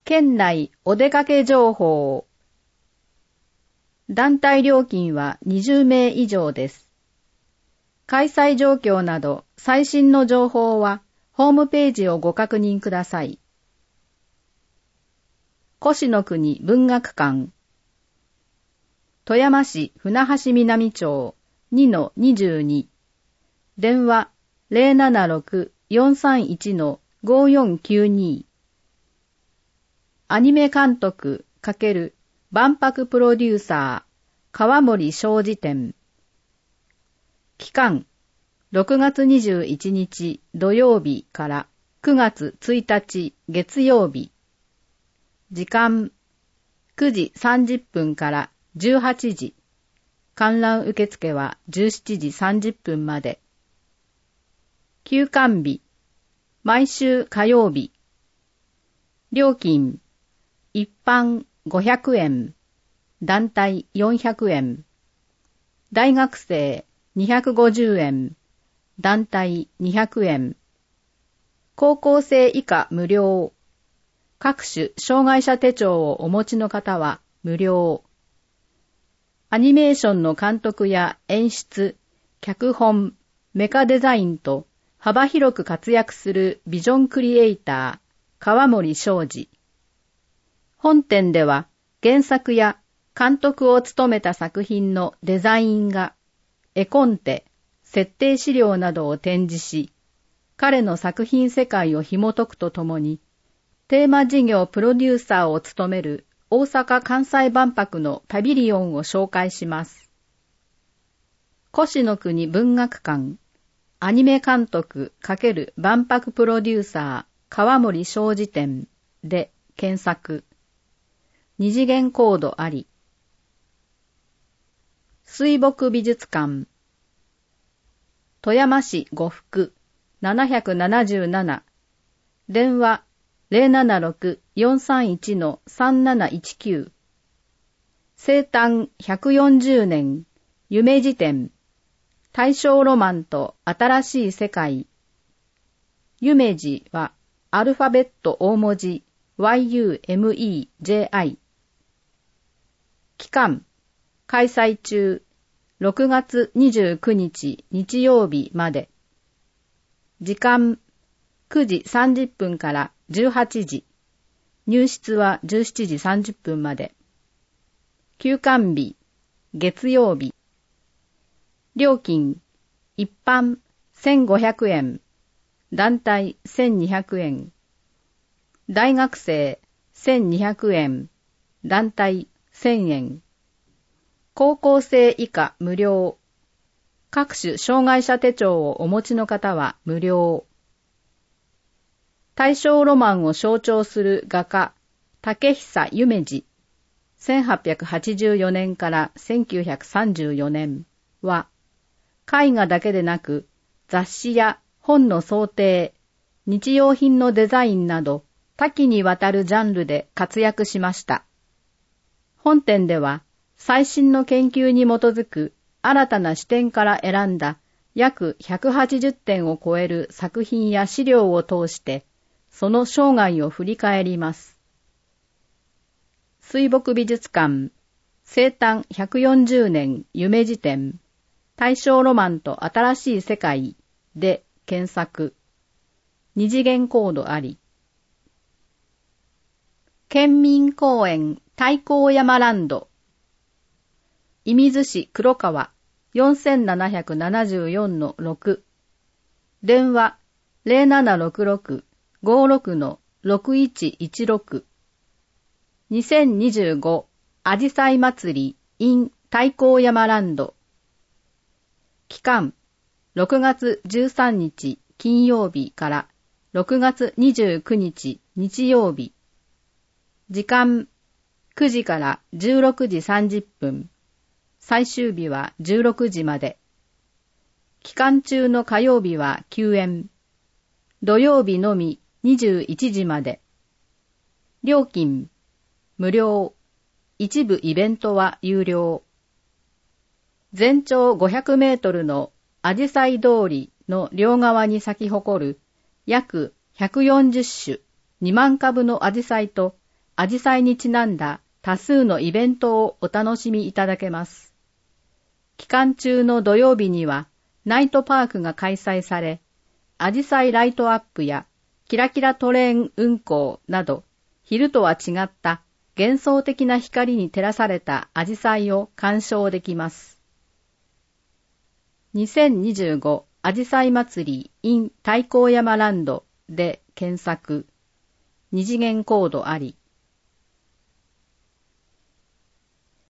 県内お出かけ情報。団体料金は20名以上です。開催状況など最新の情報はホームページをご確認ください。越の国文学館。富山市船橋南町 2-22。電話 076-431-5492。アニメ監督×万博プロデューサー川森商事店。期間6月21日土曜日から9月1日月曜日。時間9時30分から18時。観覧受付は17時30分まで。休館日毎週火曜日。料金一般500円、団体400円、大学生250円、団体200円、高校生以下無料、各種障害者手帳をお持ちの方は無料、アニメーションの監督や演出、脚本、メカデザインと幅広く活躍するビジョンクリエイター、川森商事。本展では原作や監督を務めた作品のデザイン画、絵コンテ、設定資料などを展示し、彼の作品世界を紐解くとともに、テーマ事業プロデューサーを務める大阪・関西万博のパビリオンを紹介します。越の国文学館、アニメ監督×万博プロデューサー川森商事店で検索。二次元コードあり。水墨美術館。富山市呉服777。電話 076-431-3719。生誕140年。夢辞典。大正ロマンと新しい世界。夢辞はアルファベット大文字 YUMEJI。期間開催中6月29日日曜日まで。時間9時30分から18時。入室は17時30分まで。休館日月曜日。料金一般1500円。団体1200円。大学生1200円。団体1000円。高校生以下無料。各種障害者手帳をお持ちの方は無料。大正ロマンを象徴する画家、竹久夢二、1884年から1934年は、絵画だけでなく雑誌や本の装丁、日用品のデザインなど多岐にわたるジャンルで活躍しました。本展では最新の研究に基づく新たな視点から選んだ約180点を超える作品や資料を通してその生涯を振り返ります。水墨美術館生誕140年夢辞典大正ロマンと新しい世界で検索。二次元コードあり。県民公園太閤山ランド。射水市黒川 4774-6。電話 0766-56-6116。2025あじさい祭り in 太閤山ランド。期間6月13日金曜日から6月29日日曜日。時間9時から16時30分。最終日は16時まで。期間中の火曜日は休園。土曜日のみ21時まで。料金無料。一部イベントは有料。全長500メートルのあじさい通りの両側に咲き誇る約140種2万株のアジサイとアジサイにちなんだ多数のイベントをお楽しみいただけます。期間中の土曜日にはナイトパークが開催され、アジサイライトアップやキラキラトレーン運行など、昼とは違った幻想的な光に照らされたアジサイを鑑賞できます。2025アジサイ祭り in 太閤山ランドで検索。二次元コードあり。